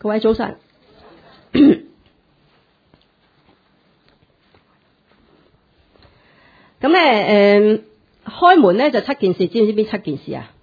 各位早晨。咁咧，開門咧就7件事，知唔知邊7件事啊？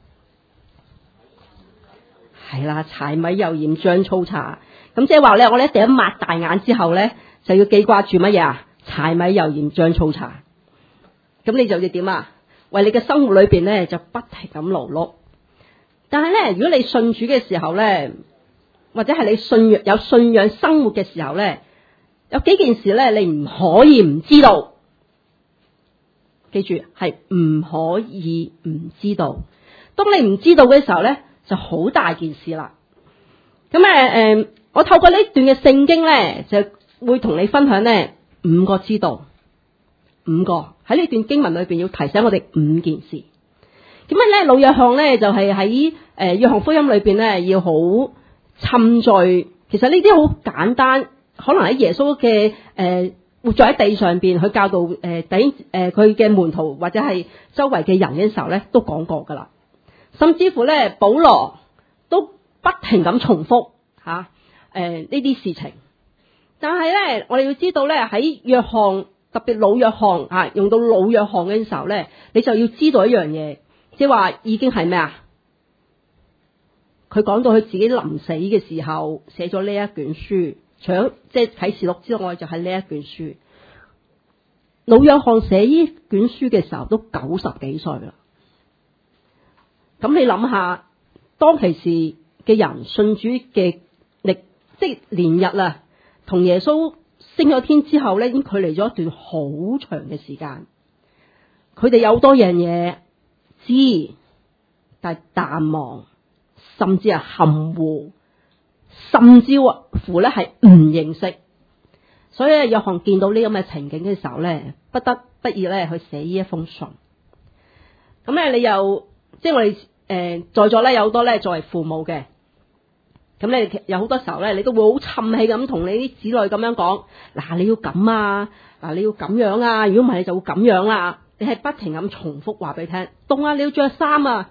係啦，柴米油鹽醬醋茶。咁即係話咧，我哋一定一擘大眼之後咧，就要記掛住乜嘢啊？柴米油鹽醬醋茶。咁你就要點啊？為你嘅生活裏邊咧，就不停咁勞碌。但係咧，如果你信主嘅時候咧，或者係你有信仰生活嘅時候咧，有幾件事咧，你唔可以唔知道。記住，係唔可以唔知道。當你唔知道嘅時候咧，就好大件事啦。咁我透過呢段嘅聖經咧，就會同你分享咧5個知道，5個喺呢段經文裏邊要提醒我哋5件事。咁樣咧，老約翰咧就係喺約翰福音裏邊咧要好沉醉。其實呢啲好簡單，可能喺耶穌嘅活在喺地上邊，佢教導佢嘅門徒或者係周圍嘅人嘅時候咧，都講過噶啦。甚至乎咧，保羅都不停咁重複呢啲事情。但係咧，我哋要知道咧，喺約翰，特別老約翰用到老約翰嘅時候咧，你就要知道一樣嘢，即係話已經係咩啊？佢講到佢自己臨死嘅時候寫咗呢一卷書。除咗即係啟示錄之外，就係呢一卷書。老約翰寫呢卷書嘅時候都90幾歲啦。咁你諗下，當其時嘅人信主嘅即係年日啦，同耶穌升咗天之後咧，已經距離咗一段好長嘅時間。佢哋有多樣嘢知，但係淡忘，甚至係含糊。甚至乎咧係唔認識，所以約翰見到呢咁嘅情景嘅時候咧，不得不要咧去寫呢一封信。咁咧，你又即係我哋在座咧有好多咧作為父母嘅，咁你有好多時候咧，你都會好氹氣咁同你啲子女咁樣講：嗱，你要咁啊，嗱，你要咁樣啊，如果唔係你就會咁樣啦。你係不停咁重複話俾佢聽，凍啊，你要着衫啊，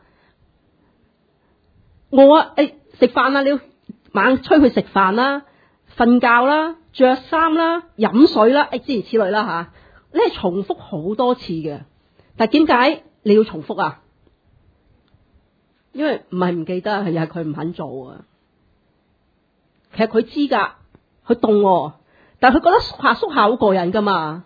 餓啊，食飯啊，你要猛催佢食飯啦、瞓覺啦、着衫啦、飲水啦，諸如此類啦吓。你係重複好多次嘅，但係點解你要重複啊？因為唔係唔記得，係佢唔肯做啊。其實佢知噶，佢凍，但係佢覺得縮下縮下好過癮噶嘛。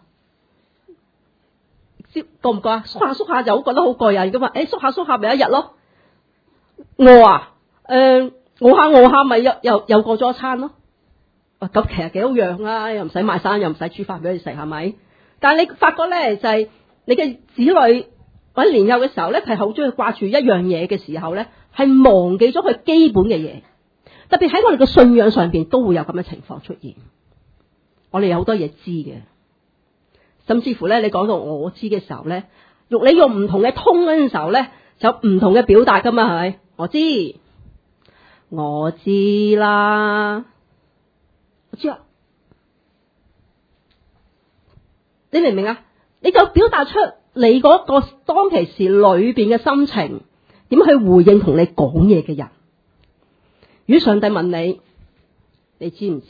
覺唔覺啊？縮下縮下就好覺得好過癮噶嘛。縮下縮下咪一日咯。餓啊，餓下咪又過咗一餐咯。咁其實幾好樣啦，又唔使買衫，又唔使煮飯俾佢食，係咪？但係你發覺咧，就係你嘅子女或者年幼嘅時候咧，係好中意掛住一樣嘢嘅時候咧，係忘記咗佢基本嘅嘢。特別喺我哋嘅信仰上邊都會有咁嘅情況出現。我哋有好多嘢知嘅，甚至乎咧，你講到我知嘅時候咧，你用唔同嘅通嗰陣時候咧，就有唔同嘅表達噶嘛，係咪？我知啦，我知啊，你明唔明啊？你就表達出你嗰個當其時裏邊嘅心情，點去回應同你講嘢嘅人。如果上帝問你，你知唔知？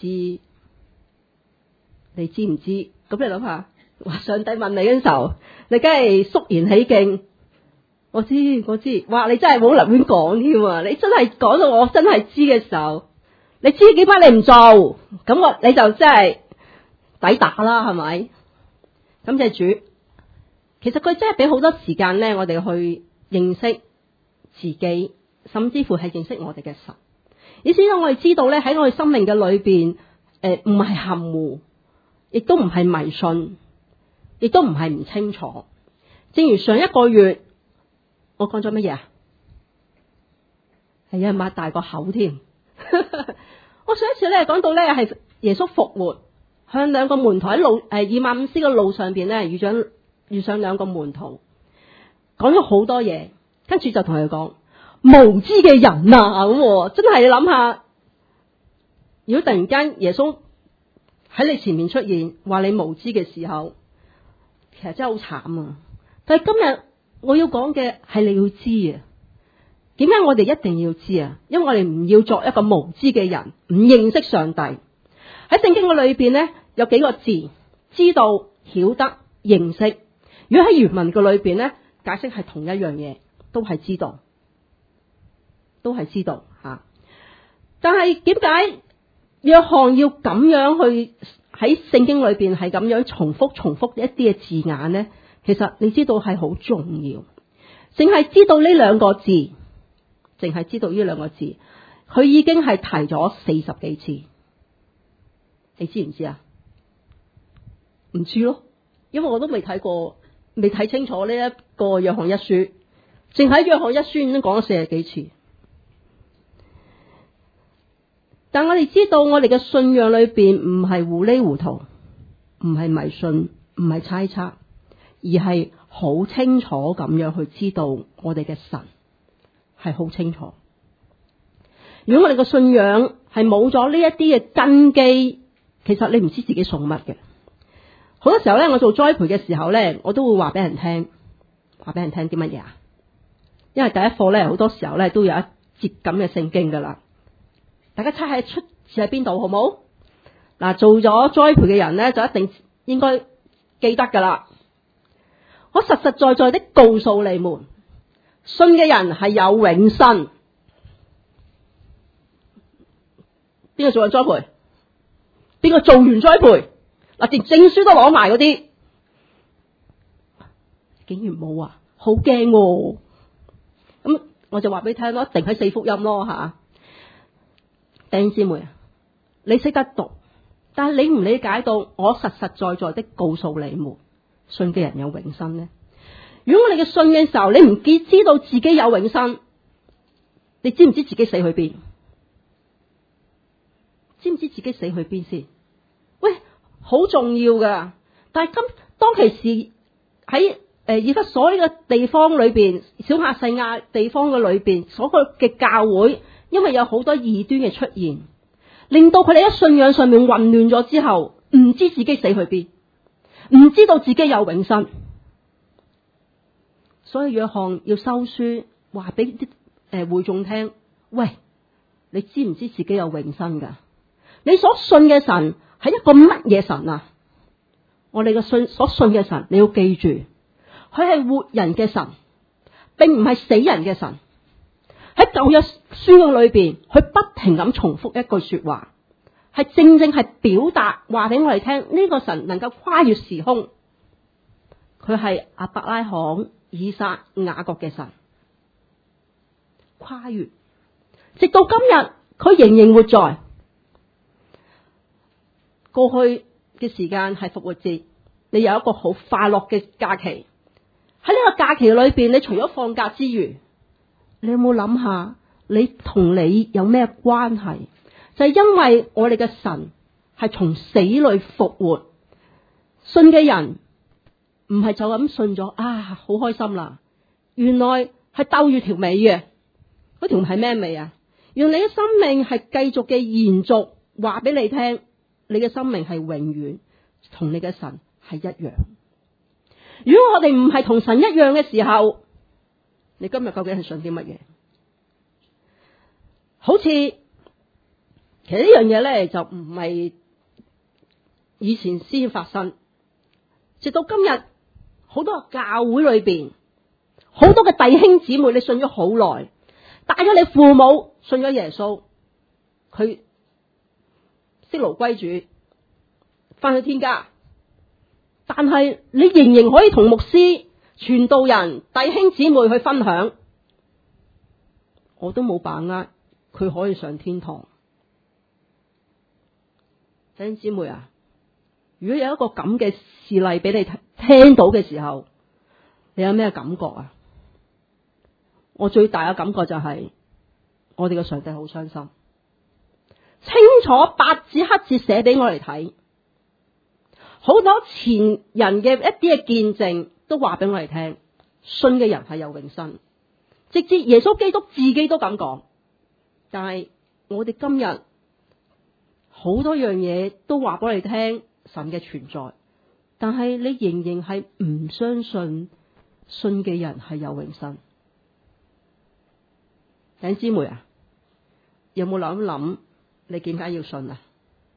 你知唔知？咁你諗下，話上帝問你嗰陣時候，你梗係肅然起敬。我知，哇！你真係冇立亂講添啊！你真係講到我真係知嘅時候，你知幾番你唔做，咁你就真係抵打啦，係咪？感謝主，其實佢真係俾好多時間咧，我哋去認識自己，甚至乎係認識我哋嘅神。以至我哋知道咧，喺我哋生命嘅裏邊，唔係含糊，亦都唔係迷信，亦都唔係唔清楚。正如上一個月。我講咗乜嘢啊？係啊，擘大個口添。我上一次咧講到咧係耶穌復活，向兩個門徒喺以馬忤斯嘅路上邊咧遇上兩個門徒，講咗好多嘢，跟住就同佢講無知嘅人啊咁，真係你諗下，如果突然間耶穌喺你前面出現，話你無知嘅時候，其實真係好慘啊！但係今日。我要講嘅係你要知啊， 點解我哋一定要知啊？因為我哋唔要作一個無知嘅人，唔認識上帝。喺聖經嘅裏邊咧，有幾個字：知道、曉得、認識。如果喺原文嘅裏邊咧，解釋係同一樣嘢，都係知道，都係知道吓。但係點解約翰要咁樣去喺聖經裏邊係咁樣重複一啲嘅字眼咧？其實你知道係好重要，淨係知道呢兩個字，淨係知道呢兩個字，佢已經係提咗40幾次。你知唔知啊？唔知咯，因為我都未睇過，未睇清楚呢一個約翰一書，淨喺約翰一書已經講咗40幾次。但我哋知道，我哋嘅信仰裏邊唔係糊裏糊塗，唔係迷信，唔係猜測，而係好清楚咁樣去知道我哋嘅神係好清楚。如果我哋嘅信仰係冇咗呢一啲嘅根基，其實你唔知自己信乜嘅。好多時候咧，我做栽培嘅時候咧，我都會話俾人聽啲乜嘢啊？因為第一課咧，好多時候咧都有一節咁嘅聖經噶啦。大家猜下出自喺邊度好冇？嗱，做咗栽培嘅人咧，就一定應該記得噶啦。我實實在在的告訴你們，信嘅人係有永生。邊個做緊栽培？邊個做完栽培？嗱，連證書都攞埋嗰啲，竟然冇啊！好驚喎！咁我就話俾你聽咯，一定喺4福音咯吓。弟兄姊妹啊，你識得讀，但係你唔理解到，我實實在在的告訴你們，信嘅人有永生呢？如果我哋嘅信嘅時候，你唔知道自己有永生，你知唔知自己死去邊？知唔知自己死去邊先？喂，好重要噶！但係當其時喺以弗所呢個地方裏邊，小亞細亞地方嘅裏邊，所個嘅教會，因為有好多異端嘅出現，令到佢哋喺信仰上面混亂咗之後，唔知自己死去邊，唔知道自己有永生。所以約翰要收書，話俾啲會眾聽：喂，你知唔知自己有永生噶？你所信嘅神係一個乜嘢神啊？我哋嘅所信嘅神，你要記住，佢係活人嘅神，並唔係死人嘅神。喺舊約書嘅裏邊，佢不停咁重複一句說話，係正正係表達話俾我哋聽，呢個神能夠跨越時空，佢係亞伯拉罕、以撒、雅各嘅神，跨越，直到今日，佢仍然活在。過去嘅時間係復活節，你有一個好快樂嘅假期。喺呢個假期裏邊，你除咗放假之餘，你有冇諗下，你同你有咩關係？就係因為我哋嘅神係從死裏復活，信嘅人唔係就咁信咗啊，好開心啦！原來係兜住條尾嘅，嗰條係咩尾啊？原來你嘅生命係繼續嘅延續，話俾你聽。你嘅生命係永遠同你嘅神係一樣。如果我哋唔係同神一樣嘅時候，你今日究竟係信啲乜嘢？好似其實呢樣嘢咧，就唔係以前先發生，直到今日好多教會裏邊，好多嘅弟兄姊妹，你信咗好耐，帶咗你父母信咗耶穌，佢釋奴歸主，翻去天家，但係你仍然可以同牧師、傳道人、弟兄姊妹去分享，我都冇把握佢可以上天堂。弟兄姊妹啊，如果有一個咁嘅事例俾你聽到嘅時候，你有咩感覺啊？我最大嘅感覺就係我哋嘅上帝好傷心。清楚白紙黑字寫俾我哋睇，好多前人嘅一啲嘅見證都話俾我哋聽，信嘅人係有永生，直至耶穌基督自己都咁講。但係我哋今日好多樣嘢都話俾我哋聽神嘅存在，但係你仍然係唔相信信嘅人係有永生。 弟兄姊妹啊，有冇諗諗你點解要信啊？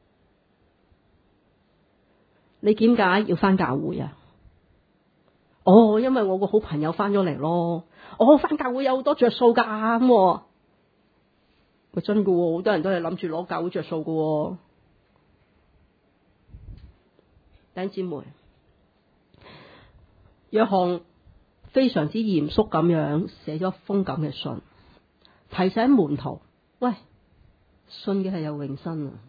你點解要返教會啊？哦，因為我個好朋友返咗嚟咯。我返教會有好多着數噶咁。喂，真噶，好多人都係諗住攞教會着數噶。弟兄姊妹，約翰非常之嚴肅咁樣寫咗封咁嘅信，提醒門徒：喂，信嘅係有永生啊！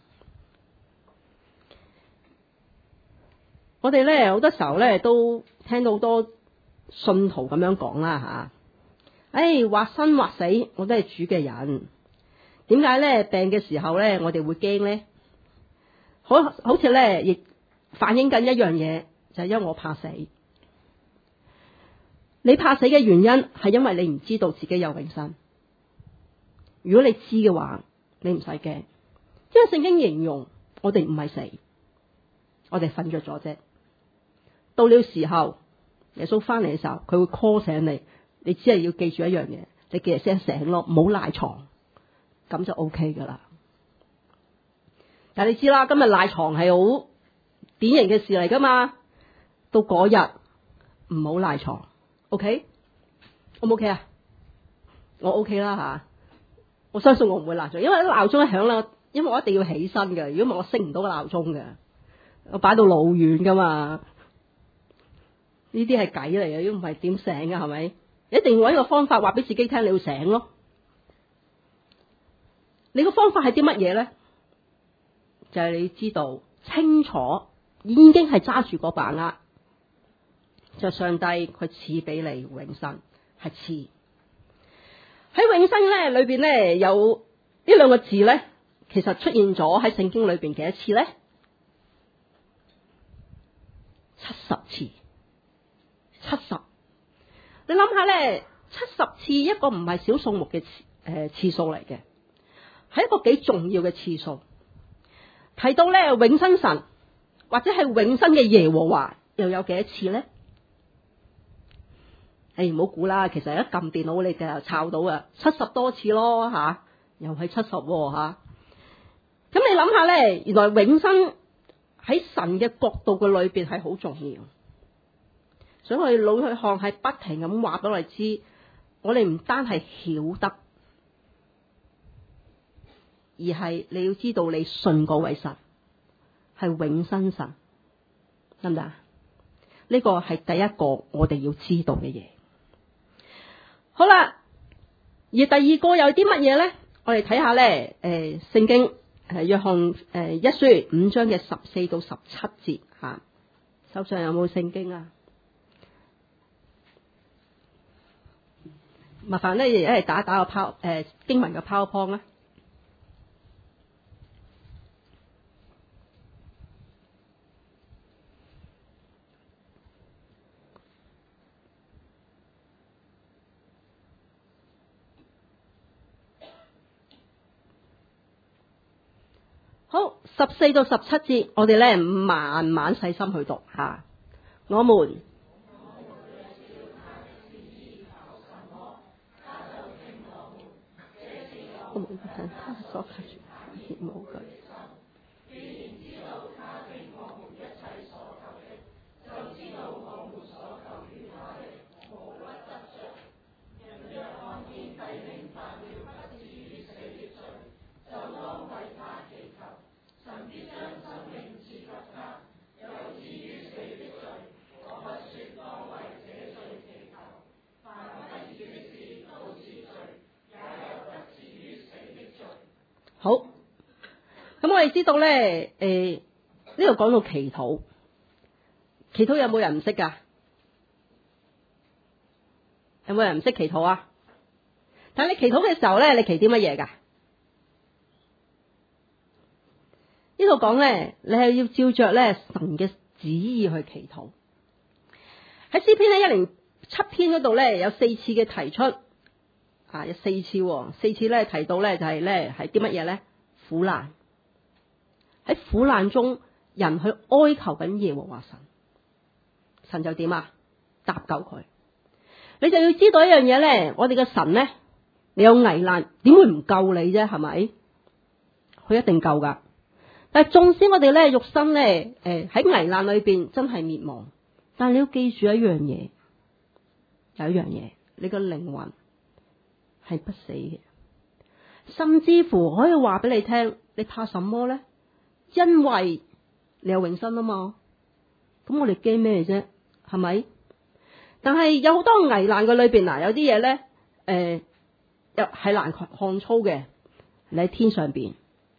我哋咧好多時候咧都聽到好多信徒咁樣講啦吓，或生或死，我都係主嘅人。點解咧病嘅時候咧我哋會驚咧？好似咧亦反映緊一樣嘢，就係因為我怕死。你怕死嘅原因係因為你唔知道自己有永生。如果你知嘅話，你唔使驚，因為聖經形容我哋唔係死，我哋瞓着咗啫。到了時候，耶穌翻嚟嘅時候，佢會 call 醒你，你只係要記住一樣嘢，你記住聲醒咯，唔好賴床，咁就 OK 噶啦。但係你知啦，今日賴床係好典型嘅事嚟噶嘛，到嗰日唔好賴床 ，OK？O 唔 OK 啊？我 OK 啦吓，我相信我唔會賴床，因為鬧鐘一響啦，因為我一定要起身嘅，如果唔係我熄唔到個鬧鐘嘅，我擺到老遠噶嘛。呢啲係計嚟嘅，如果唔係點醒㗎？係咪？一定要搵個方法話俾自己聽，你要醒咯。你個方法係啲乜嘢咧？就係你知道清楚，已經係揸住個把握，就係上帝佢賜俾你永生，係賜。喺永生咧裏邊咧有呢兩個字咧，其實出現咗喺聖經裏邊幾多次咧？70次。70，你諗下咧，70次一個唔係小數目嘅次數嚟嘅，係一個幾重要嘅次數。提到咧永生神或者係永生嘅耶和華，又有幾多次咧？唔好估啦，其實一撳電腦你就抄到啊，70多次咯吓，又係70吓。咁你諗下咧，原來永生喺神嘅角度嘅裏邊係好重要。所以我哋老去看係不停咁話俾我哋知，我哋唔單係曉得，而係你要知道你信嗰位神係永生神，得唔得啊？呢個係第一個我哋要知道嘅嘢。好啦，而第二個有啲乜嘢咧？我哋睇下咧，聖經約翰一書5章嘅14到17節吓，手上有冇聖經啊？麻煩咧，一係打個經文嘅 PowerPoint 啦。好，14到17節，我哋咧慢慢細心去讀吓。我們我們看他所看住的無懼。好，咁我哋知道咧，呢度講到祈禱，祈禱有冇人唔識噶？有冇人唔識祈禱啊？但係你祈禱嘅時候咧，你祈啲乜嘢噶？呢度講咧，你係要照着咧神嘅旨意去祈禱。喺詩篇咧107篇嗰度咧有4次嘅提出。有4次，4次咧提到咧就係咧係啲乜嘢咧？苦難，喺苦難中，人去哀求緊耶和華神，神就點啊？搭救佢。你就要知道一樣嘢咧，我哋嘅神咧你有危難，點會唔救你啫？係咪？佢一定救噶。但係縱使我哋咧肉身咧，喺危難裏邊真係滅亡，但係你要記住一樣嘢，有一樣嘢，你個靈魂係不死嘅，甚至乎可以話俾你聽，你怕什麼咧？因為你有永生啊嘛。咁我哋驚咩啫？係咪？但係有好多危難嘅裏邊嗱，有啲嘢咧，又係難看粗嘅。你喺天上邊，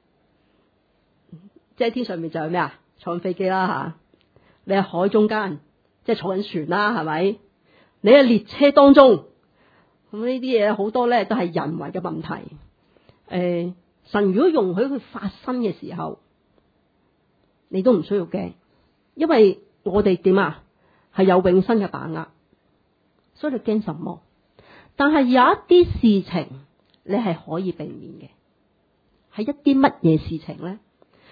即係天上邊就係咩啊？坐緊飛機啦吓，你喺海中間，即係坐緊船啦，係咪？你喺列車當中，咁呢啲嘢好多咧都係人為嘅問題。神如果容許佢發生嘅時候，你都唔需要驚，因為我哋點啊？係有永生嘅把握，所以你驚什麼？但係有一啲事情你係可以避免嘅，係一啲乜嘢事情咧？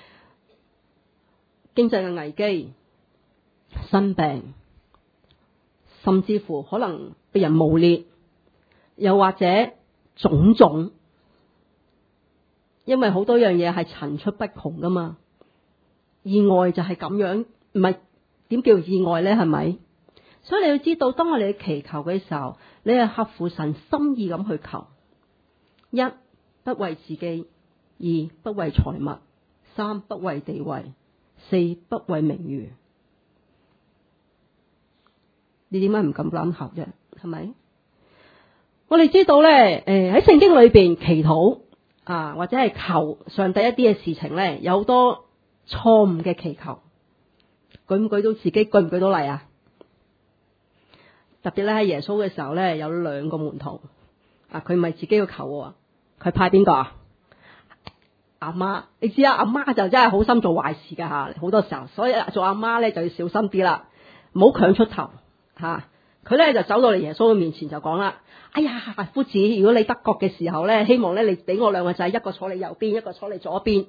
經濟嘅危機、生病，甚至乎可能被人誣衊，又或者種種，因為好多樣嘢係層出不窮噶嘛。意外就係咁樣，唔係點叫意外咧？係咪？所以你要知道，當我哋祈求嘅時候，你係合乎神心意咁去求。一，不為自己；二，不為財物；三，不為地位；四，不為名譽。你點解唔咁諗求啫？係咪？我哋知道咧，喺聖經裏邊祈禱啊，或者係求上帝一啲嘅事情咧，有好多錯誤嘅祈求。舉唔舉到自己？舉唔舉到例啊？特別咧喺耶穌嘅時候咧，有兩個門徒啊，佢唔係自己要求喎，佢派邊個啊？阿媽，你知啊，阿媽就真係好心做壞事噶吓，好多時候，所以做阿媽咧就要小心啲啦，唔好強出頭吓。佢咧就走到嚟耶穌嘅面前就講啦：哎呀，夫子，如果你得國嘅時候咧，希望咧你俾我兩個仔，一個坐你右邊，一個坐你左邊。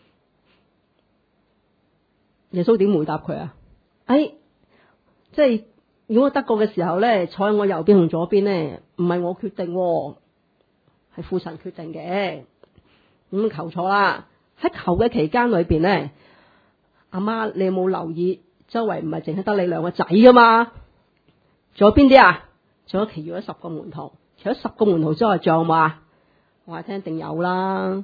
耶穌點回答佢啊？即係如果我得國嘅時候咧，坐喺我右邊同左邊咧，唔係我決定，係父神決定嘅。咁求錯啦！喺求嘅期間裏邊咧，阿媽，你有冇留意周圍唔係淨係得你兩個仔噶嘛？仲有邊啲啊？仲有其餘10個門徒。除咗10個門徒之外，仲有冇啊？我話聽一定有啦。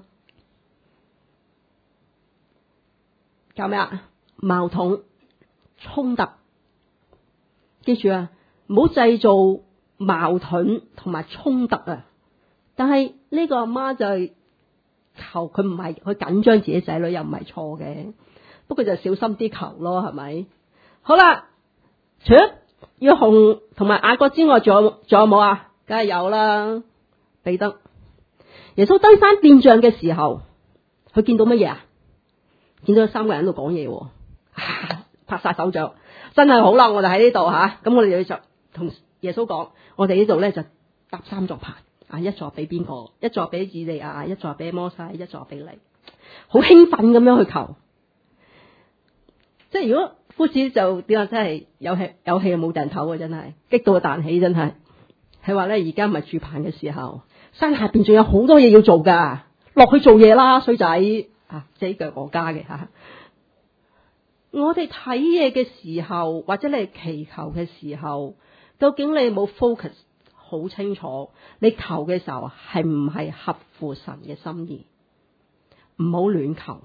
教咩啊？矛盾衝突，記住啊，唔好製造矛盾同埋衝突啊！但係呢個阿媽就係求佢，唔係佢緊張自己仔女，又唔係錯嘅，不過就小心啲求咯，係咪？好啦，除咗約翰同埋雅各之外，仲有冇啊？梗係有啦。彼得，耶穌登山變像嘅時候，佢見到乜嘢啊？見到有3個人喺度講嘢，拍晒手掌，真係好啦！我哋喺呢度吓，咁我哋就同耶穌講，我哋呢度咧就搭3座棚。啊！一座俾邊個？一座俾以利亞，一座俾摩西，一座俾你。好興奮咁樣去求，即係如果夫子就點啊？真係有氣冇定頭啊！真係激到彈起，真係係話咧，而家唔係住棚嘅時候，山下邊仲有好多嘢要做噶，落去做嘢啦，衰仔啊！即係呢句我家嘅吓。我哋睇嘢嘅時候，或者你祈求嘅時候，究竟你有冇 focus？好清楚，你求嘅時候係唔係合乎神嘅心意？唔好亂求。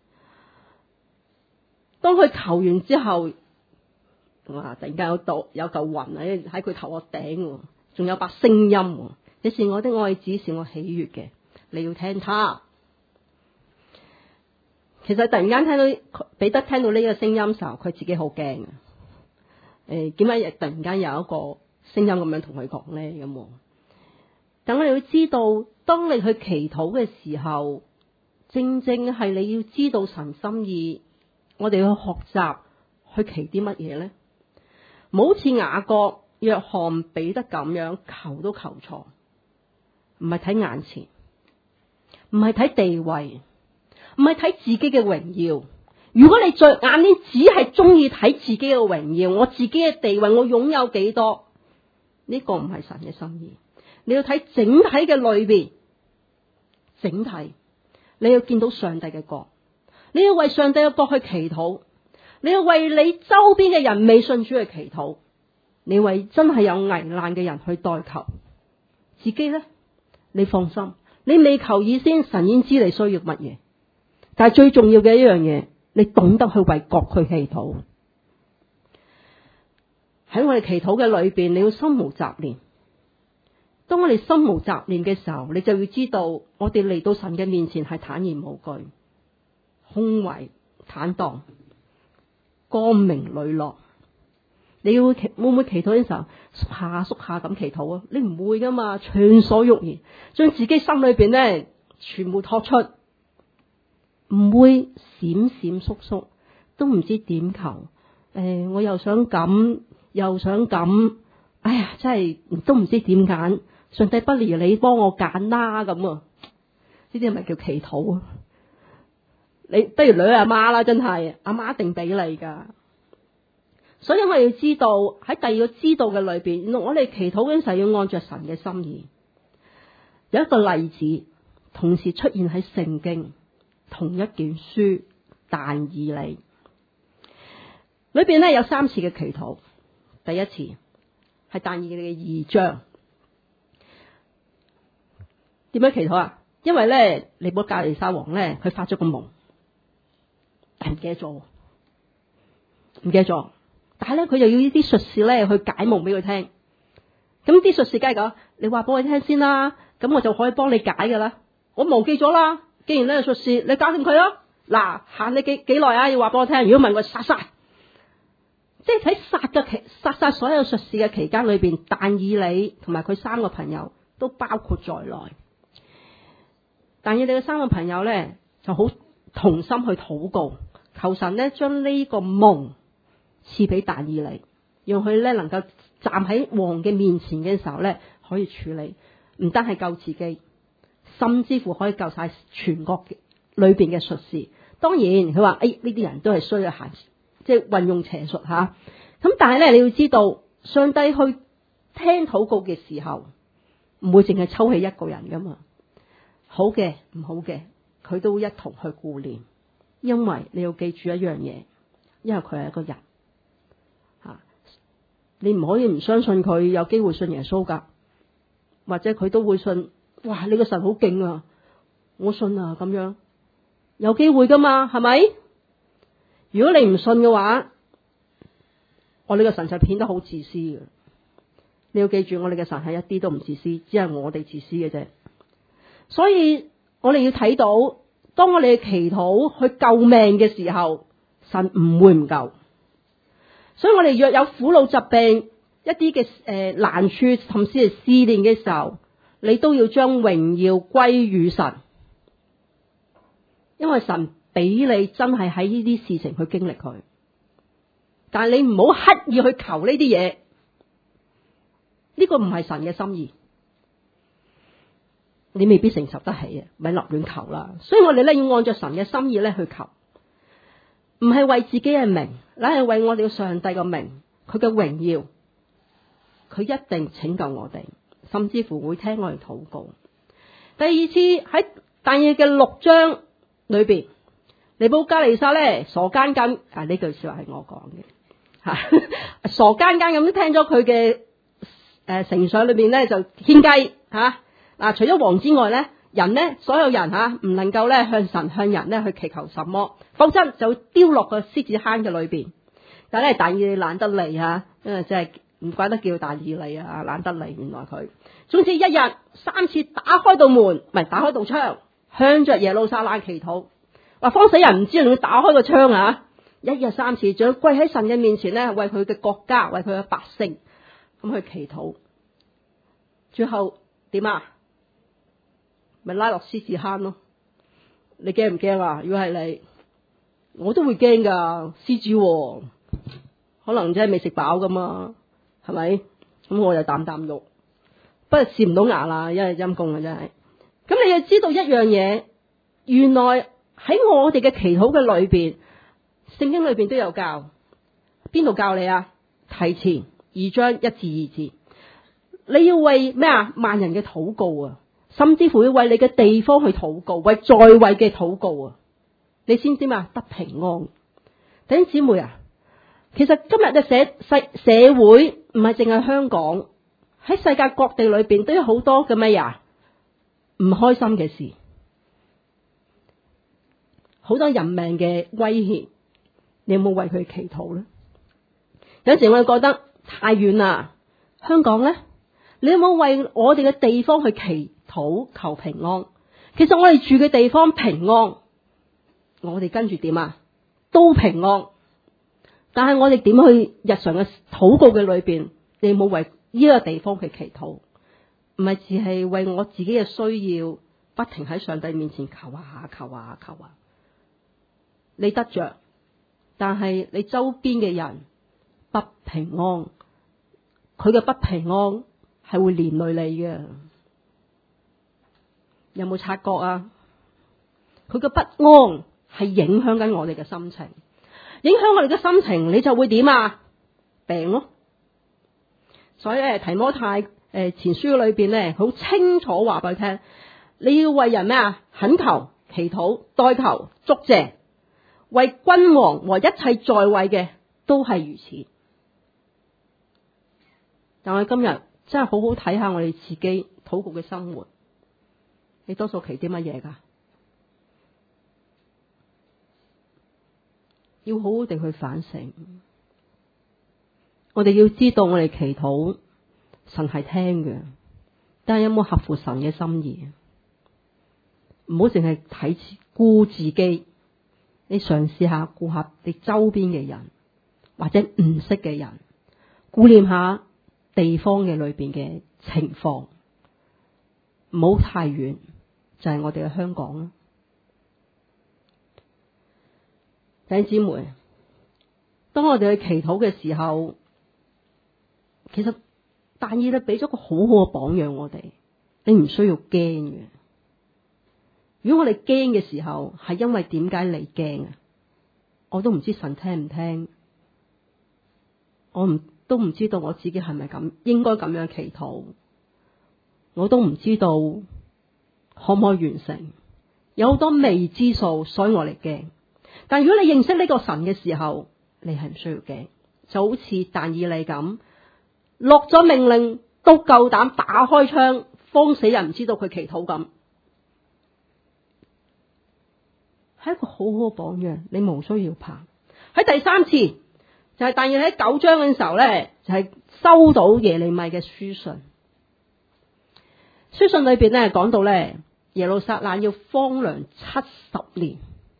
當佢求完之後，哇！突然間有嚿雲喺佢頭殼頂，仲有把聲音：你是我的愛子，是我喜悅嘅，你要聽他。其實突然間聽到彼得聽到呢個聲音嘅時候，佢自己好驚。點解突然間有一個聲音咁樣同佢講咧？咁，等我哋要知道，當你去祈禱嘅時候，正正係你要知道神心意。我哋要學習去祈啲乜嘢咧？唔好似雅各、約翰、彼得咁樣求都求錯，唔係睇眼前，唔係睇地位，唔係睇自己嘅榮耀。如果你着眼呢，只係中意睇自己嘅榮耀，我自己嘅地位，我擁有幾多？呢個唔係神嘅心意。 你要睇整體嘅裏邊，整體你要見到上帝嘅國，你要為上帝嘅國去祈禱，你要為你周邊嘅人未信主去祈禱，你為真係有危難嘅人去代求。自己呢，你放心，你未求以先，神已經知你需要乜嘢。但係最重要嘅一樣嘢，你懂得去為國去祈禱。喺我哋祈禱嘅裏邊，你要心無雜念。當我哋心無雜念嘅時候，你就要知道，我哋嚟到神嘅面前係坦然無懼、胸懷坦蕩、光明磊落。你會唔會祈禱嘅時候縮下咁祈禱啊？你唔會噶嘛，暢所欲言，將自己心裏邊咧全部托出，唔會閃閃縮縮，都唔知點求。我又想咁，又想咁，哎呀，真係都唔知點揀。上帝不如你幫我揀啦咁啊！呢啲係咪叫祈禱啊？你不如女阿媽啦，真係阿媽一定俾你噶。所以我哋要知道喺第二個知道嘅裏邊，我哋祈禱嗰陣時要按着神嘅心意。有一個例子同時出現喺聖經同一卷書但以理裏邊咧，有3次嘅祈禱。第一次係但以理嘅2章。點樣祈禱啊？因為咧，尼布甲尼撒王咧，佢發咗個夢，但唔記得咗。但係咧，佢又要呢啲術士咧去解夢俾佢聽。咁啲術士梗係講，你話俾我聽先啦，咁我就可以幫你解噶啦。我忘記咗啦。既然咧術士，你搞掂佢咯。嗱，限你幾耐啊？要話俾我聽。如果唔係，我殺晒。即係喺殺晒所有術士嘅期間裏邊，但以理同埋佢3個朋友都包括在內。但以理嘅3個朋友咧就好同心去禱告，求神咧將呢個夢賜俾但以理，讓佢咧能夠站喺王嘅面前嘅時候咧可以處理，唔單係救自己，甚至乎可以救晒全國裏邊嘅術士。當然佢話呢啲人都係衰嘅閒，即係運用邪術吓。咁但係咧你要知道，上帝去聽禱告嘅時候，唔會淨係抽起一個人噶嘛。好嘅，唔好嘅，佢都一同去顧念，因為你要記住一樣嘢，因為佢係一個人吓，你唔可以唔相信佢有機會信耶穌噶，或者佢都會信。哇，你個神好勁啊，我信啊，咁樣有機會噶嘛，係咪？如果你唔信嘅話，我哋個神就變得好自私嘅。你要記住，我哋嘅神係一啲都唔自私，只係我哋自私嘅啫。所以我哋要睇到，當我哋嘅祈禱去救命嘅時候，神唔會唔救。所以我哋若有苦惱疾病一啲嘅難處，甚至係試煉嘅時候，你都要將榮耀歸於神，因為神俾你真係喺呢啲事情去經歷佢。但係你唔好刻意去求呢啲嘢，呢個唔係神嘅心意。你未必承受得起啊，咪立亂求啦。所以我哋咧要按照神嘅心意咧去求，唔係為自己嘅名，乃係為我哋上帝嘅名，佢嘅榮耀，佢一定拯救我哋，甚至乎會聽我哋禱告。第二次喺但以理嘅6章裏邊，尼布甲尼撒咧傻更更啊，呢句說話係我講嘅吓，傻更更咁聽咗佢嘅丞相裏邊咧就獻計吓。嗱，除咗王之外咧，人咧，所有人吓唔能夠咧向神向人咧去祈求什麼，否則就丟落個獅子坑嘅裏邊。但係咧，但以理懶得嚟吓，因為真係唔怪得叫但以理啊，懶得嚟。原來佢總之一日3次打開道門，唔係打開道窗，向着耶路撒冷祈禱。話慌死人，唔知仲要打開個窗啊！一日3次，仲要跪喺神嘅面前咧，為佢嘅國家，為佢嘅百姓咁去祈禱。最後點啊？咪拉落獅子坑咯！你驚唔驚啊？如果係你，我都會驚噶。獅子可能真係未食飽噶嘛，係咪？咁我就啖肉，不過試唔到牙啦，因為陰公啊真係。咁你要知道一樣嘢，原來喺我哋嘅祈禱嘅裏邊，聖經裏邊都有教。邊度教你啊？提前2章1至2節。 你要為咩啊？萬人嘅禱告啊，甚至乎要為你嘅地方去禱告，為在位嘅禱告啊，你先知嘛？得平安。弟兄姊妹啊，其實今日嘅社會唔係淨係香港，喺世界各地裏邊都有好多嘅咩呀？唔開心嘅事，好多人命嘅威脅，你有冇為佢祈禱呢？有時我哋覺得太遠啦，香港呢，你有冇為我哋嘅地方去祈禱求平安？其實我哋住嘅地方平安，我哋跟住點啊？都平安。但係我哋點去日常嘅禱告嘅裏邊，你有冇為呢個地方去祈禱？唔係只係為我自己嘅需要，不停喺上帝面前求啊求啊求啊。你得着，但係你周邊嘅人不平安，佢嘅不平安係會連累你嘅。有冇察覺啊？佢嘅不安係影響緊我哋嘅心情，影響我哋嘅心情，你就會點啊？病咯。所以提摩太前書裏邊咧，好清楚話俾佢聽，你要為人咩啊？懇求、祈禱、代求、祝謝，為君王和一切在位嘅都係如此。但我哋今日真係好好睇下我哋自己禱告嘅生活，你多數祈啲乜嘢噶？要好好地去反省。我哋要知道我哋祈禱神係聽嘅，但係有冇合乎神嘅心意？唔好淨係睇顧自己，你嘗試下顧下你周邊嘅人，或者唔識嘅人，顧念下地方嘅裏邊嘅情況，唔好太遠，就係我哋嘅香港啦。弟兄姊妹，當我哋去祈禱嘅時候，其實但以理俾咗個好好嘅榜樣我哋，你唔需要驚嘅。如果我哋驚嘅時候，係因為點解你驚啊？我都唔知神聽唔聽，都唔知道我自己係咪咁應該咁樣祈禱，我都唔知道可唔可以完成，有好多未知數，所以我哋驚。但如果你認識呢個神嘅時候，你係唔需要驚，就好似但以理咁，落咗命令都夠膽打開窗，慌死人唔知道佢祈禱咁，係一個好好嘅榜樣，你無需要怕。喺第三次就係但以理喺9章嘅時候咧，就係收到耶利米嘅書信。書信裏邊咧講到咧，耶路撒冷要荒涼70年，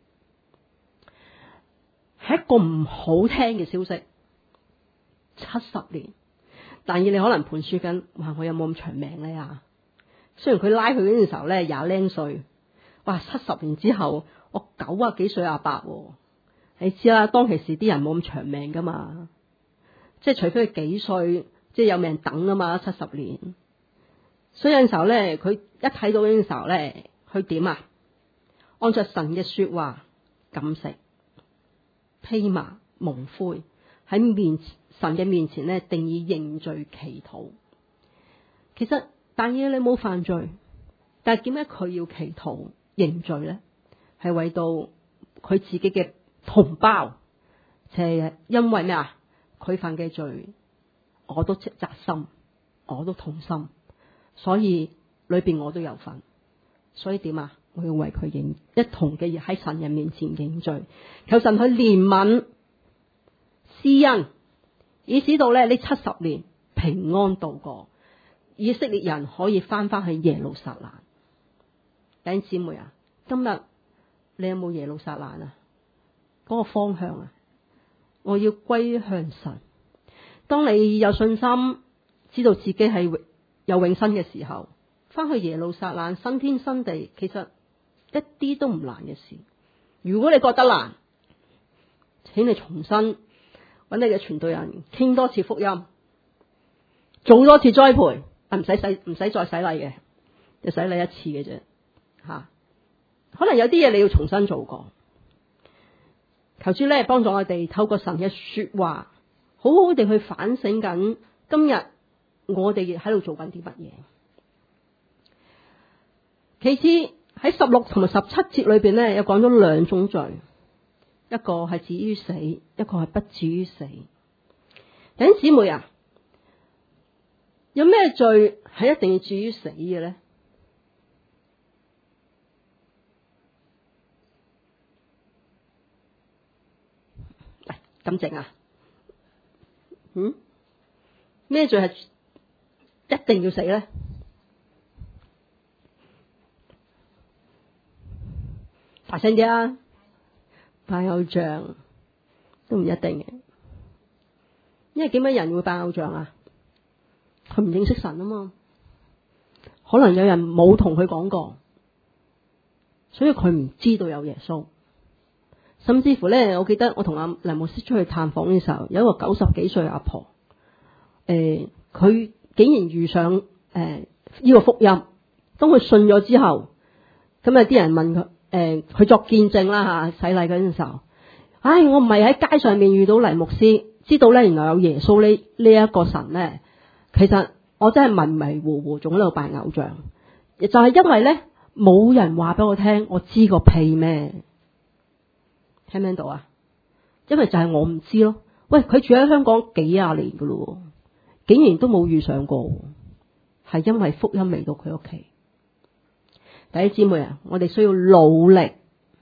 係一個唔好聽嘅消息。70年，但以理可能盤算緊，哇！我有冇咁長命咧啊？雖然佢拉佢嗰陣時候咧20零歲，哇！70年之後，我90幾歲阿伯，你知啦，當其時啲人冇咁長命噶嘛，即係除非佢幾歲，即係有命等啊嘛，70年。所以有陣時候咧，佢一睇到嗰陣時候咧，佢點啊？按照神嘅說話，禁食、披麻、蒙灰，喺神嘅面前咧，定意認罪祈禱。其實但以理冇犯罪，但係點解佢要祈禱認罪咧？係為到佢自己嘅同胞，就係因為咩啊？佢犯嘅罪，我都扎心，我都痛心，所以裏邊我都有份。所以點啊？我要為佢一同嘅喺神人面前認罪，求神去憐憫施恩，以使到咧呢70年平安度過，以色列人可以翻去耶路撒冷。弟兄姊妹啊，今日你有冇耶路撒冷啊？嗰個方向啊，我要歸向神。當你有信心，知道自己係有永生嘅時候，翻去耶路撒冷新天新地，其實一啲都唔難嘅事。如果你覺得難，請你重新揾你嘅傳道人傾多次福音，做多次栽培，唔使再洗禮嘅，就洗禮一次嘅啫。吓，可能有啲嘢你要重新做過。求主咧幫助我哋透過神嘅說話，好好地去反省緊今日我哋喺度做緊啲乜嘢。其次喺16同埋17節裏邊咧，有講咗兩種罪，一個係至於死，一個係不至於死。弟兄姊妹啊，有咩罪係一定要至於死嘅咧？咁靜啊？咩罪係一定要死咧？大聲啲啊！拜偶像都唔一定嘅，因為點解人會拜偶像啊？佢唔認識神啊嘛，可能有人冇同佢講過，所以佢唔知道有耶穌。甚至乎咧，我記得我同阿黎牧師出去探訪嘅時候，有一個90幾歲嘅阿婆，佢竟然遇上呢個福音。當佢信咗之後，咁啊啲人問佢，佢作見證啦吓，洗禮嗰陣時候，我唔係喺街上面遇到黎牧師，知道咧原來有耶穌呢一個神咧，其實我真係迷迷糊糊，仲喺度拜偶像，就係因為咧冇人話俾我聽，我知個屁咩？聽唔聽到啊？因為就係我唔知咯。喂，佢住喺香港幾廿年噶咯，竟然都冇遇上過，係因為福音未到佢屋企。弟兄姊妹啊，我哋需要努力，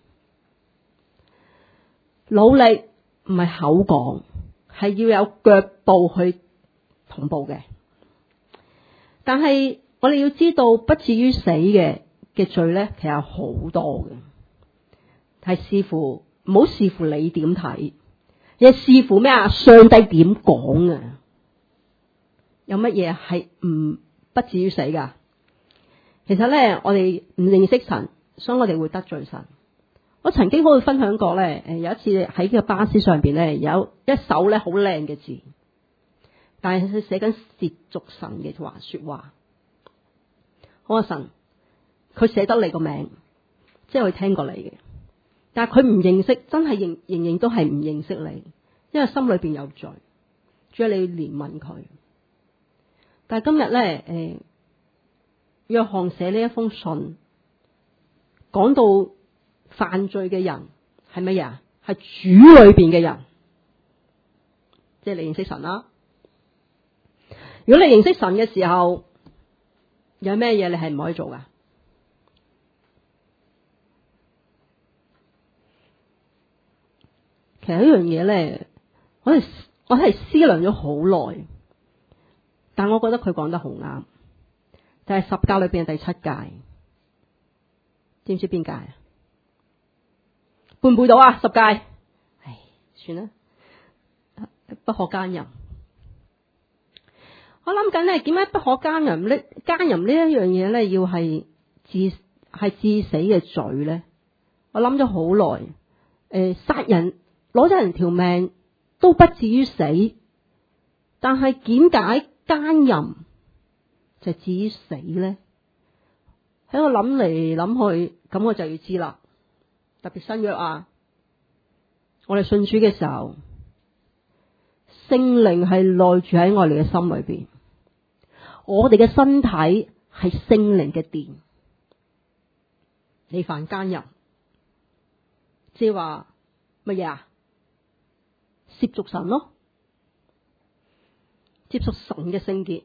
努力唔係口講，係要有腳步去同步嘅。但係我哋要知道，不至於死嘅罪咧，其實有好多嘅，係視乎。唔好視乎你點睇，亦視乎咩啊？上帝點講啊？有乜嘢係不至於死噶？其實咧，我哋唔認識神，所以我哋會得罪神。我曾經好似分享過咧，有一次喺個巴士上邊咧，有一首咧好靚嘅字，但係佢寫緊褻瀆神嘅說話。我話神，佢寫得你個名，即係佢聽過你嘅。但係佢唔認識，真係仍然都係唔認識你，因為心裏邊有罪，主要你要憐憫佢。但係今日咧，約翰寫呢一封信，講到犯罪嘅人係乜嘢啊？係主裏邊嘅人，即係你認識神啦。如果你認識神嘅時候，有咩嘢你係唔可以做噶？其實呢樣嘢咧，我係思量咗好耐，但我覺得佢講得好啱。就係10誡裏邊嘅第7誡，知唔知邊誡啊？背唔背到啊？10誡，算啦，不可奸淫。我諗緊咧，點解不可奸淫呢？奸淫呢一樣嘢咧，要係致死嘅罪咧？我諗咗好耐，殺人。攞咗人條命都不至於死，但係點解奸淫就至於死咧？喺度諗嚟諗去，咁我就要知啦。特別新約啊，我哋信主嘅時候，聖靈係內住喺我哋嘅心裏邊，我哋嘅身體係聖靈嘅殿。你犯奸淫，即係話乜嘢啊？褻瀆神咯，接觸神嘅聖潔，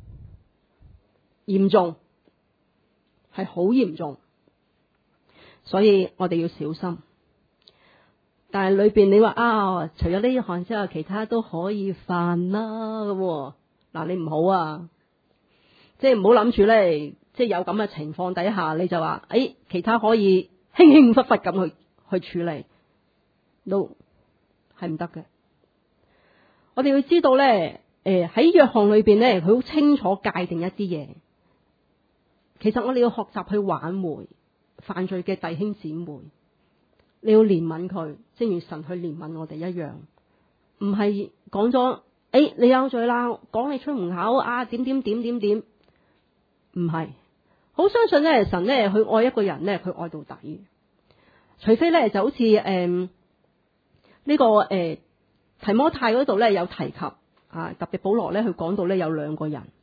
嚴重，係好嚴重，所以我哋要小心。但係裏邊你話除咗呢一項之外，其他都可以犯啦咁。嗱，你唔好啊，即係唔好諗住咧，即係有咁嘅情況底下，你就話其他可以輕輕忽忽咁去處理，都係唔得嘅。我哋要知道咧，喺約翰裏邊咧，佢好清楚界定一啲嘢。其實我哋要學習去挽回犯罪嘅弟兄姊妹，你要憐憫佢，正如神去憐憫我哋一樣。唔係講咗，你有罪啦，講你出門口啊，點，唔係。好相信咧，神咧去愛一個人咧，佢愛到底。除非咧就好似呢個提摩太嗰度咧有提及特別保羅咧佢講到咧有兩個人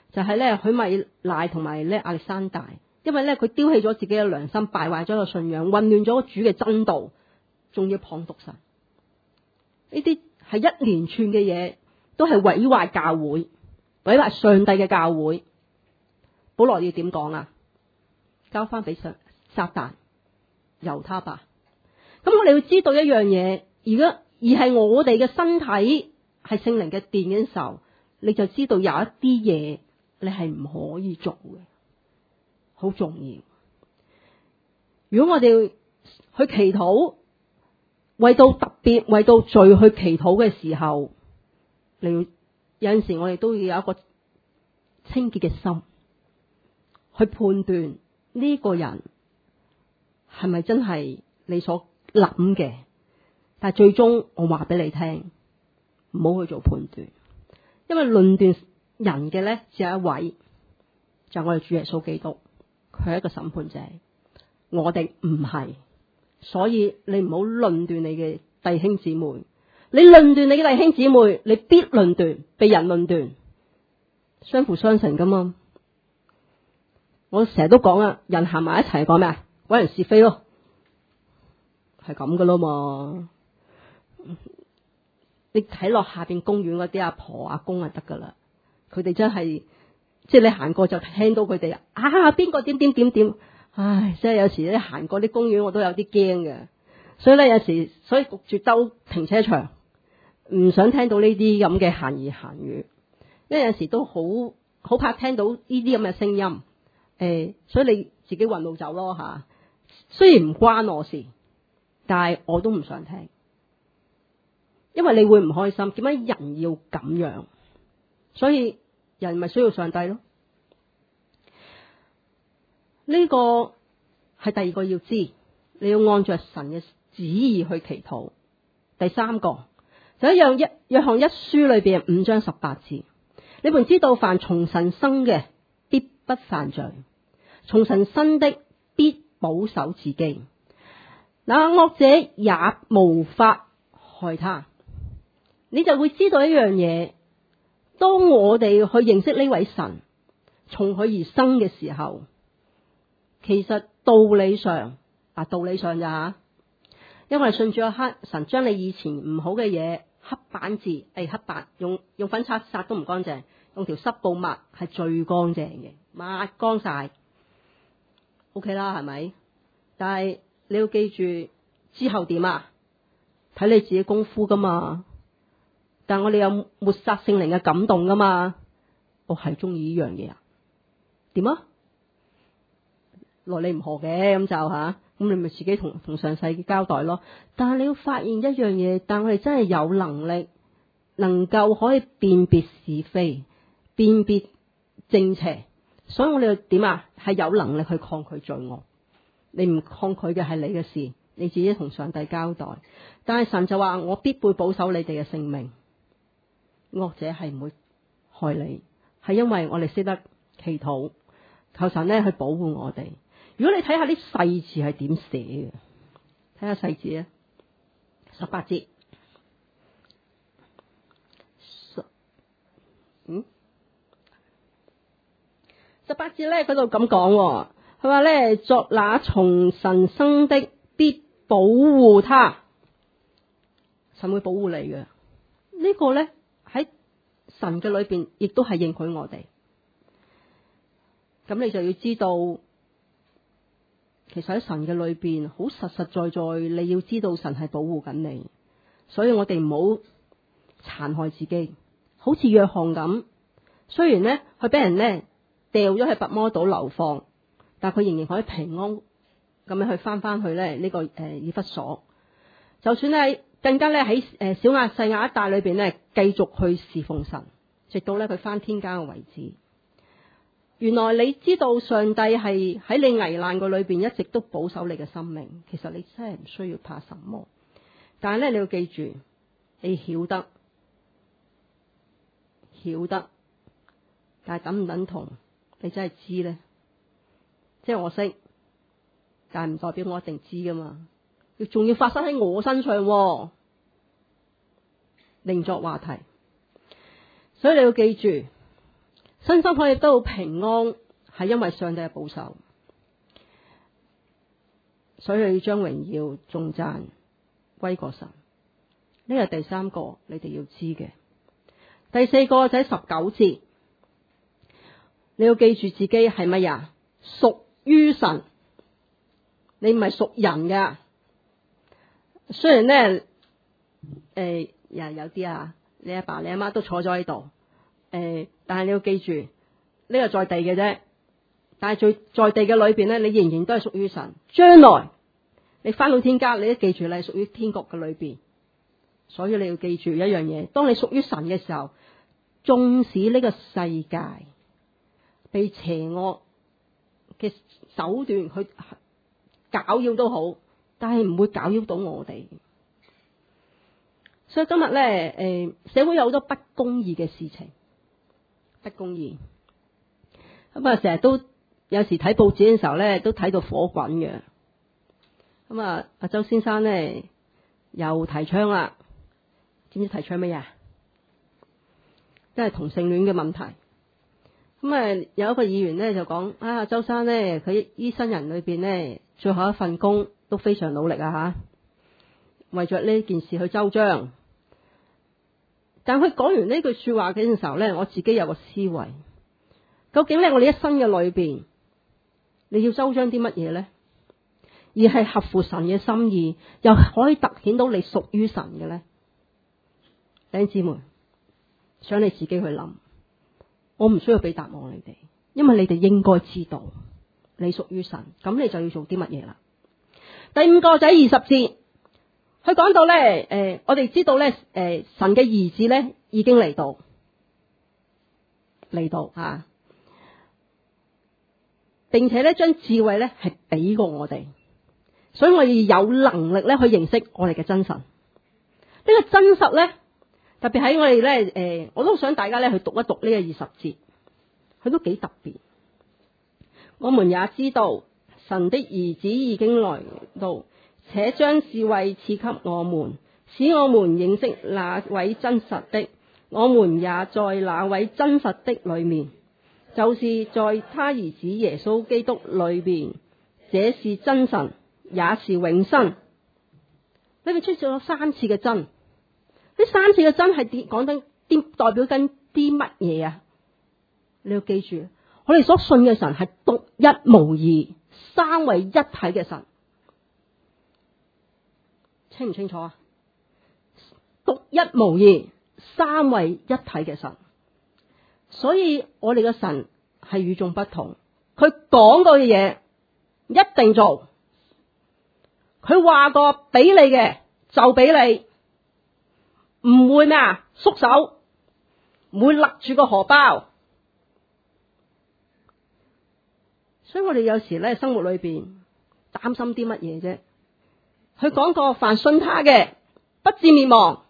就係咧許米乃同埋咧亞歷山大，因為咧佢丟棄咗自己嘅良心，敗壞咗個信仰，混亂咗主嘅真道，仲要謗讟神。呢啲係一連串嘅嘢，都係毀壞教會，毀壞上帝嘅教會。保羅要點講啊？交翻俾撒旦，由他吧。咁我哋要知道一樣嘢，而係我哋嘅身體係聖靈嘅殿嘅時候，你就知道有一啲嘢你係唔可以做嘅，好重要。如果我哋去祈禱，為到特別為到罪去祈禱嘅時候，你要有陣時我哋都要有一個清潔嘅心去判斷呢個人係咪真係你所諗嘅。但係最終我話俾你聽，唔好去做判斷，因為論斷人嘅咧只有一位，就係我哋主耶穌基督，佢係一個審判者，我哋唔係。所以你唔好論斷你嘅弟兄姊妹，你論斷你嘅弟兄姊妹，你必論斷，被人論斷，相輔相成噶嘛。我成日都講啊，人行埋一齊講咩啊？搵人是非咯，係咁噶咯嘛。你睇落下邊公園嗰啲阿婆阿公就得噶啦，佢哋真係即係你行過就聽到佢哋啊邊個點點點點。唉，即係有時咧行過啲公園，我都有啲驚嘅，所以咧有時所以焗住兜停車場，唔想聽到呢啲咁嘅閒言閒語，因為有時都好怕聽到呢啲咁嘅聲音，所以你自己運路走咯吓。雖然唔關我事，但係我都唔想聽，因為你會唔開心。點解人要咁樣？所以人咪需要上帝咯。呢個係第二個要知，你要按着神嘅旨意去祈禱。第三個就一樣，約翰一書裏邊5章18節，你們知道凡從神生嘅必不犯罪，從神生的必保守自己，那惡者也無法害他。你就會知道一樣嘢，當我哋去認識呢位神，從佢而生嘅時候，其實道理上咋吓？因為信主一刻，神將你以前唔好嘅嘢黑板字，黑板用粉刷刷都唔乾淨，用條濕布抹係最乾淨嘅，抹乾晒 OK 啦，係咪？但係你要記住之後點啊？睇你自己功夫噶嘛。但我哋有抹殺聖靈嘅感動噶嘛？我係中意呢樣嘢啊？點啊？來你唔何嘅咁就吓，咁你咪自己同上世交代咯。但係你要發現一樣嘢，但我哋真係有能力，能夠可以辨別是非，辨別正邪，所以我哋要點啊？係有能力去抗拒罪惡。你唔抗拒嘅係你嘅事，你自己同上帝交代。但係神就話我必會保守你哋嘅性命，惡者係唔會害你，係因為我哋識得祈禱，求神咧去保護我哋。如果你睇下啲細字係點寫嘅，睇下細字啊，18節，18節咧佢度咁講，佢話咧作那從神生的必保護他，神會保護你嘅。呢個咧喺神嘅裏邊亦都係應許我哋。咁你就要知道，其實喺神嘅裏邊，好實實在在，你要知道神係保護緊你，所以我哋唔好殘害自己。好似約翰咁，雖然咧佢俾人咧掉咗去拔摩島流放，但係佢仍然可以平安咁樣去翻去咧呢個以弗所。就算咧更加咧喺小亞細亞一帶裏邊咧繼續去侍奉神，直到咧佢翻天家嘅為止。原來你知道上帝係喺你危難嘅裏邊一直都保守你嘅生命，其實你真係唔需要怕什麼。但係咧你要記住，你曉得，但係等唔等同你真係知咧？即係我識，但係唔代表我一定知噶嘛。仲要發生喺我身上，另作話題。所以你要記住， 身心可以得到平安，係因為上帝嘅保守，所以要將榮耀頌讚歸過神。呢個係第三個你哋要知嘅。第四個就喺19節，你要記住自己係乜嘢？屬於神，你唔係屬人噶。雖然咧，有啲啊，你阿爸你阿媽都坐咗喺度，但係你要記住，呢個在地嘅啫。但係在地嘅裏邊咧，你仍然都係屬於神。將來你翻到天家，你都記住你係屬於天國嘅裏邊。所以你要記住一樣嘢，當你屬於神嘅時候，縱使呢個世界被邪惡嘅手段去攪擾都好，但係唔會攪擾到我哋。所以今日咧，社會有好多不公義嘅事情，不公義。咁啊，成日都有時睇報紙嘅時候咧，都睇到火滾嘅。咁啊，阿周先生咧又提倡啦，知唔知提倡乜嘢？即係同性戀嘅問題。咁啊，有一個議員咧就講啊，周生咧佢醫生人裏邊咧最後一份工都非常努力啊吓，為咗呢件事去周章。但佢講完呢句說話嘅時候咧，我自己有個思維，究竟咧我哋一生嘅裏邊，你要周章啲乜嘢咧？而係合乎神嘅心意，又可以凸顯到你屬於神嘅咧？弟兄姊妹，想你自己去諗，我唔需要俾答案你哋，因為你哋應該知道你屬於神，咁你就要做啲乜嘢啦。第五個就喺20節，佢講到咧，我哋知道咧，神嘅兒子咧已經嚟到啊，並且咧將智慧咧係俾過我哋，所以我哋有能力咧去認識我哋嘅真神。呢個真實咧，特別喺我哋咧，我都想大家咧去讀一讀呢個20節，佢都幾特別。我們也知道神的兒子已經來到，且將智慧賜給我們，使我們認識那位真實的。我們也在那位真實的裏面，就是在他兒子耶穌基督裏面。這是真神，也是永生。呢邊出咗3次嘅真，呢3次嘅真係講緊啲代表緊啲乜嘢啊？你要記住，我哋所信嘅神係獨一無二、三位一體嘅神，清唔清楚啊？獨一無二、三位一體嘅神，所以我哋嘅神係與眾不同。佢講過嘅嘢一定做，佢話過俾你嘅就俾你，唔會咩啊縮手，唔會勒住個荷包。所以我哋有時咧生活裏邊擔心啲乜嘢啫？佢講過，凡信他嘅不至滅亡，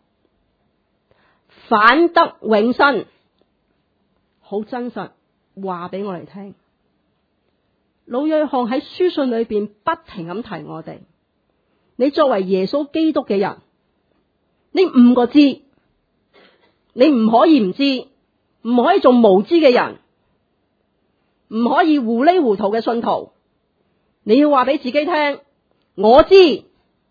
反得永生。好真實話俾我哋聽。老約翰喺書信裏邊不停咁提我哋，你作為耶穌基督嘅人，呢5個知，你唔可以唔知，唔可以做無知嘅人，唔可以糊裡糊塗嘅信徒。你要話俾自己聽，我知啲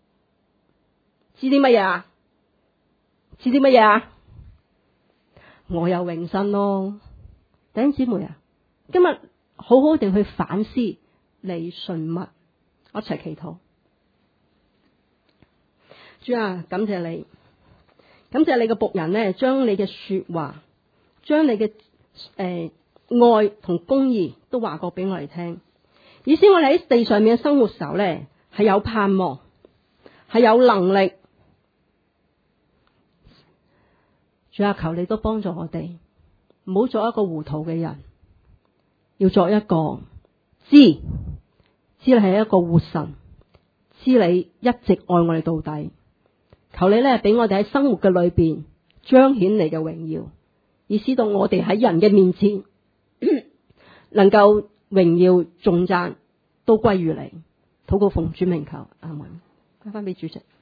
乜嘢啊？知啲乜嘢啊？我有永生咯。弟兄姊妹啊，今日好好地去反思你信乜，我一齊祈禱。主啊，感謝你，感謝你嘅僕人呢，將你嘅說話，將你嘅愛同公義都話過俾我哋聽，以使我哋喺地上面嘅生活時候呢，係有盼望，係有能力。主啊，求你都幫助我哋，唔好做一個糊塗嘅人，要做一個知你係一個活神，知你一直愛我哋到底。求你咧俾我哋喺生活嘅裏邊彰顯你嘅榮耀，以使到我哋喺人嘅面前能夠榮耀頌讚都歸於你。禱告奉主名求，阿門。交翻俾主席。